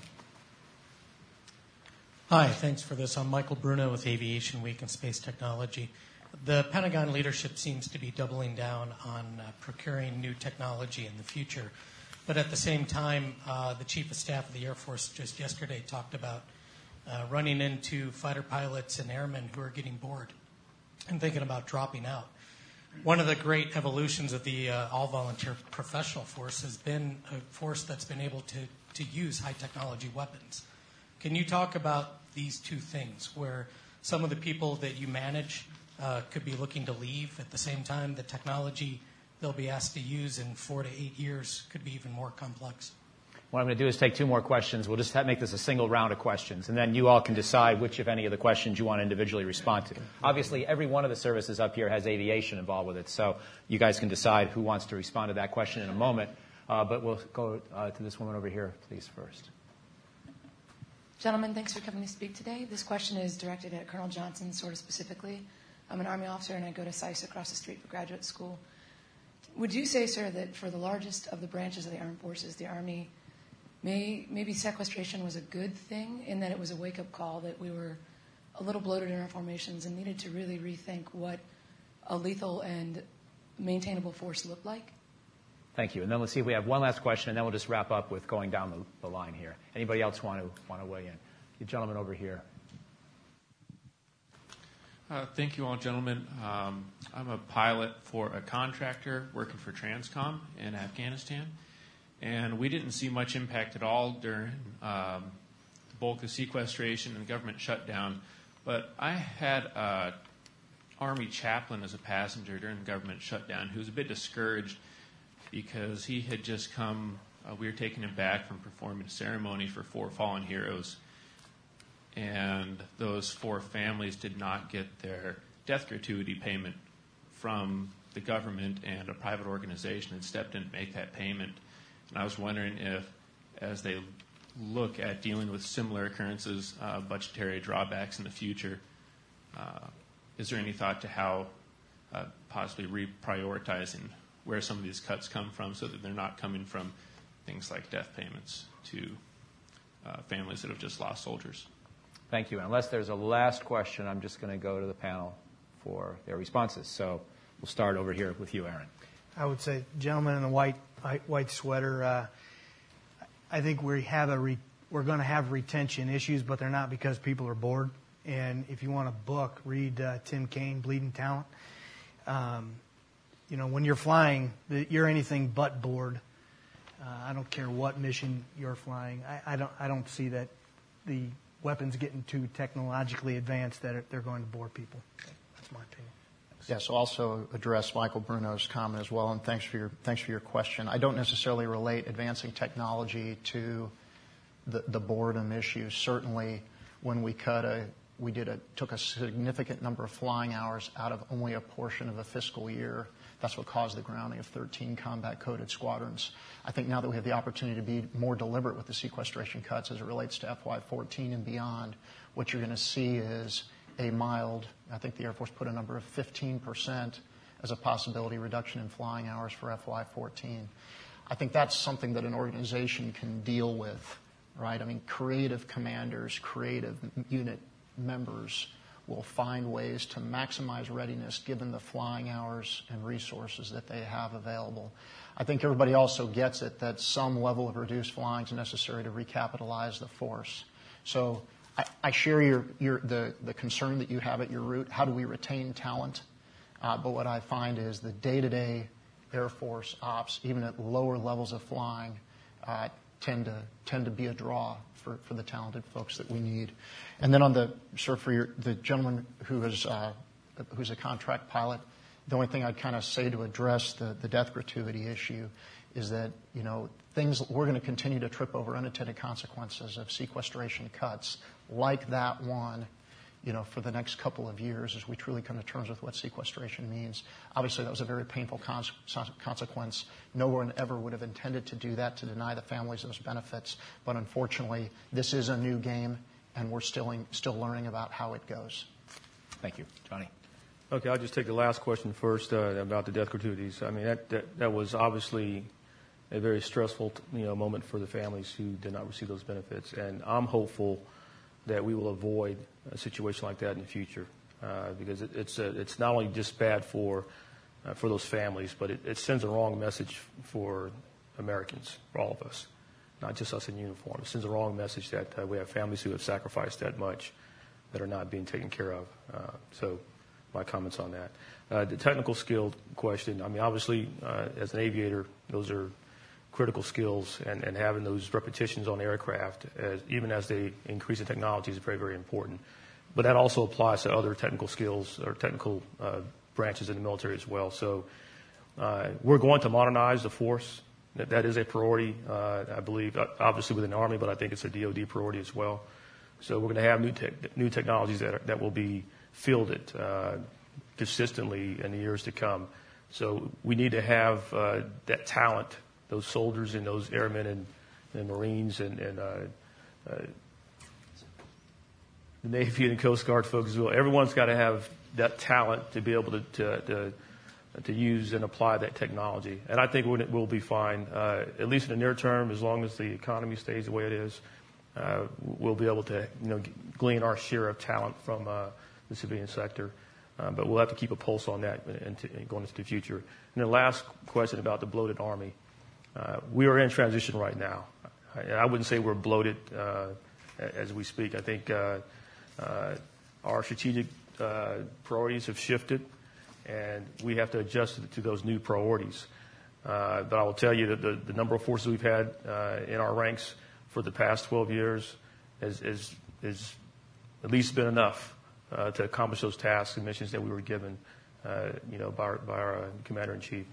Hi, thanks for this. I'm Michael Bruno with Aviation Week and Space Technology. The Pentagon leadership seems to be doubling down on procuring new technology in the future. But at the same time, the Chief of Staff of the Air Force just yesterday talked about running into fighter pilots and airmen who are getting bored and thinking about dropping out. One of the great evolutions of the all-volunteer professional force has been a force that's been able to use high-technology weapons. Can you talk about these two things, where some of the people that you manage could be looking to leave at the same time the technology they'll be asked to use in 4 to 8 years could be even more complex? What I'm going to do is take 2 more questions. We'll just make this a single round of questions, and then you all can decide which, if any, of the questions you want to individually respond to. Obviously, every one of the services up here has aviation involved with it, so you guys can decide who wants to respond to that question in a moment. But we'll go to this woman over here, please, first. Gentlemen, thanks for coming to speak today. This question is directed at Colonel Johnson, sort of specifically. I'm an Army officer, and I go to SICE across the street for graduate school. Would you say, sir, that for the largest of the branches of the armed forces, the Army, maybe sequestration was a good thing in that it was a wake-up call that we were a little bloated in our formations and needed to really rethink what a lethal and maintainable force looked like? Thank you. And then let's see if we have one last question, and then we'll just wrap up with going down the line here. Anybody else want to weigh in? You gentleman over here. Thank you all, gentlemen. I'm a pilot for a contractor working for Transcom in Afghanistan, and we didn't see much impact at all during the bulk of sequestration and government shutdown. But I had an Army chaplain as a passenger during the government shutdown who was a bit discouraged because he had just come, we were taking him back from performing a ceremony for 4 fallen heroes, and those 4 families did not get their death gratuity payment from the government, and a private organization had stepped in to make that payment. And I was wondering if, as they look at dealing with similar occurrences, budgetary drawbacks in the future, is there any thought to how possibly reprioritizing where some of these cuts come from so that they're not coming from things like death payments to families that have just lost soldiers? Thank you. Unless there's a last question, I'm just going to go to the panel for their responses. So we'll start over here with you, Aaron. I would say, gentleman in the white sweater, I think we're going to have retention issues, but they're not because people are bored. And if you want a book, read Tim Kaine, Bleeding Talent. When you're flying, you're anything but bored. I don't care what mission you're flying. I don't see that the weapons getting too technologically advanced that they're going to bore people. That's my opinion. Yes, I'll also address Michael Bruno's comment as well, and thanks for your question. I don't necessarily relate advancing technology to the boredom issue. Certainly, when we took a significant number of flying hours out of only a portion of a fiscal year. That's what caused the grounding of 13 combat-coded squadrons. I think now that we have the opportunity to be more deliberate with the sequestration cuts as it relates to FY14 and beyond, what you're going to see is a mild, I think the Air Force put a number of 15% as a possibility reduction in flying hours for FY14. I think that's something that an organization can deal with, right? I mean, creative commanders, creative unit members will find ways to maximize readiness given the flying hours and resources that they have available. I think everybody also gets it that some level of reduced flying is necessary to recapitalize the force. So I share the concern that you have at your root. How do we retain talent? But what I find is the day-to-day Air Force ops, even at lower levels of flying, tend to be a draw for the talented folks that we need. And then on the gentleman who's a contract pilot, the only thing I'd kind of say to address the death gratuity issue is that, we're going to continue to trip over unintended consequences of sequestration cuts like that one for the next couple of years as we truly come to terms with what sequestration means. Obviously, that was a very painful consequence. No one ever would have intended to do that, to deny the families those benefits. But unfortunately, this is a new game, and we're still learning about how it goes. Thank you. Johnny? Okay, I'll just take the last question first about the death gratuities. I mean, that was obviously a very stressful moment for the families who did not receive those benefits. And I'm hopeful that we will avoid a situation like that in the future, because it's not only just bad for those families, but it sends a wrong message for Americans, for all of us, not just us in uniform. It sends a wrong message that we have families who have sacrificed that much that are not being taken care of. So my comments on that. The technical skill question, I mean, obviously, as an aviator, those are critical skills, and having those repetitions on aircraft, even as they increase in technology, is very, very important. But that also applies to other technical skills or technical branches in the military as well. So we're going to modernize the force. That is a priority, I believe, obviously within the Army, but I think it's a DoD priority as well. So we're going to have new technologies that will be fielded consistently in the years to come. So we need to have that talent, those soldiers and those airmen and Marines and the Navy and Coast Guard folks as well. Everyone's got to have that talent to be able to use and apply that technology. And I think we'll be fine, at least in the near term, as long as the economy stays the way it is. We'll be able to glean our share of talent from the civilian sector. But we'll have to keep a pulse on that going into the future. And the last question about the bloated Army. We are in transition right now. I wouldn't say we're bloated as we speak. I think our strategic priorities have shifted, and we have to adjust to those new priorities. But I will tell you that the number of forces we've had in our ranks for the past 12 years has at least been enough to accomplish those tasks and missions that we were given, by our commander-in-chief.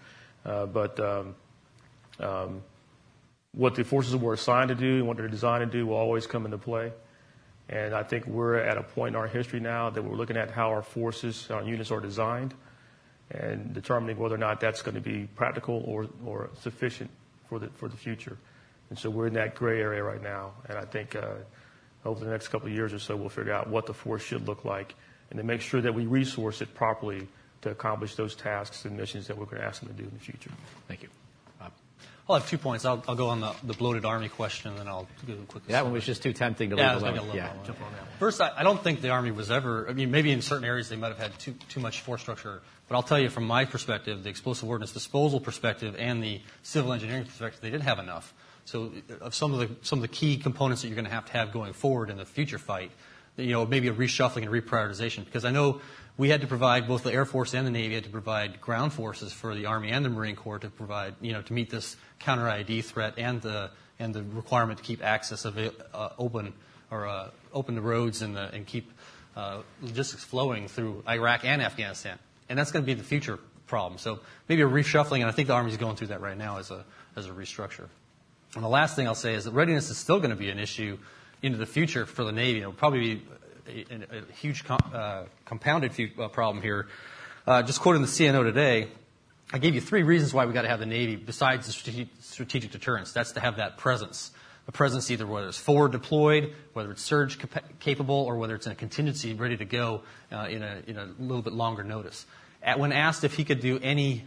What the forces were assigned to do and what they're designed to do will always come into play. And I think we're at a point in our history now that we're looking at how our forces, our units are designed, and determining whether or not that's going to be practical or sufficient for the future. And so we're in that gray area right now. And I think over the next couple of years or so, we'll figure out what the force should look like, and to make sure that we resource it properly to accomplish those tasks and missions that we're going to ask them to do in the future. Thank you. I'll have 2 points. I'll go on the bloated Army question, and then I'll do a quick. That one was just too tempting to leave alone. Jump on that one. First, I don't think the Army was ever. I mean, maybe in certain areas they might have had too much force structure. But I'll tell you, from my perspective, the explosive ordnance disposal perspective and the civil engineering perspective, they didn't have enough. So, of some of the key components that you're going to have going forward in the future fight, maybe a reshuffling and reprioritization, because I know we had to provide, both the Air Force and the Navy had to provide ground forces for the Army and the Marine Corps to provide, to meet this counter-IED threat and the requirement to keep access open the roads and keep logistics flowing through Iraq and Afghanistan. And that's going to be the future problem. So maybe a reshuffling, and I think the Army's going through that right now as a restructure. And the last thing I'll say is that readiness is still going to be an issue into the future for the Navy. It'll probably be a huge compounded problem here. Just quoting the CNO today, I gave you 3 reasons why we got to have the Navy besides the strategic deterrence. That's to have that presence. A presence either whether it's forward deployed, whether it's surge capable, or whether it's in a contingency ready to go in a little bit longer notice. When asked if he could do any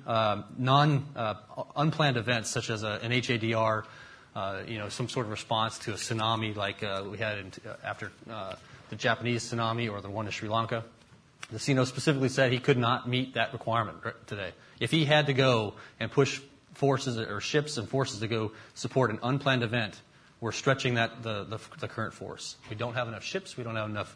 unplanned events such as an HADR, some sort of response to a tsunami like we had after the Japanese tsunami or the one in Sri Lanka, the CNO specifically said he could not meet that requirement today. If he had to go and push forces or ships and forces to go support an unplanned event, we're stretching the current force. We don't have enough ships. We don't have enough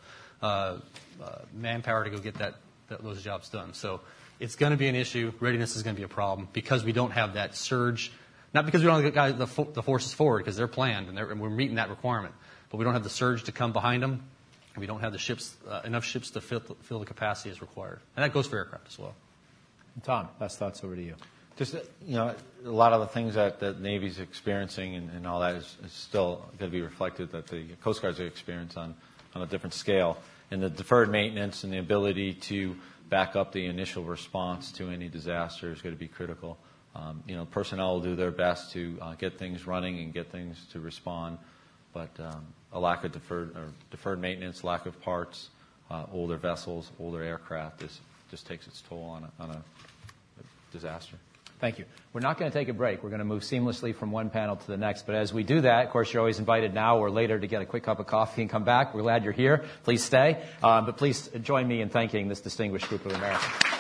manpower to go get those jobs done. So it's going to be an issue. Readiness is going to be a problem because we don't have that surge. Not because we don't have the forces forward, because they're planned and we're meeting that requirement. But we don't have the surge to come behind them. And we don't have the ships, enough ships to fill the capacity as required. And that goes for aircraft as well. Tom, last thoughts over to you. Just, a lot of the things that the Navy's experiencing and all that is still going to be reflected that the Coast Guard's experience on a different scale. And the deferred maintenance and the ability to back up the initial response to any disaster is going to be critical. Personnel will do their best to get things running and get things to respond, but a lack of deferred maintenance, lack of parts, older vessels, older aircraft just takes its toll on a disaster. Thank you. We're not going to take a break. We're going to move seamlessly from one panel to the next. But as we do that, of course, you're always invited now or later to get a quick cup of coffee and come back. We're glad you're here. Please stay. But please join me in thanking this distinguished group of Americans.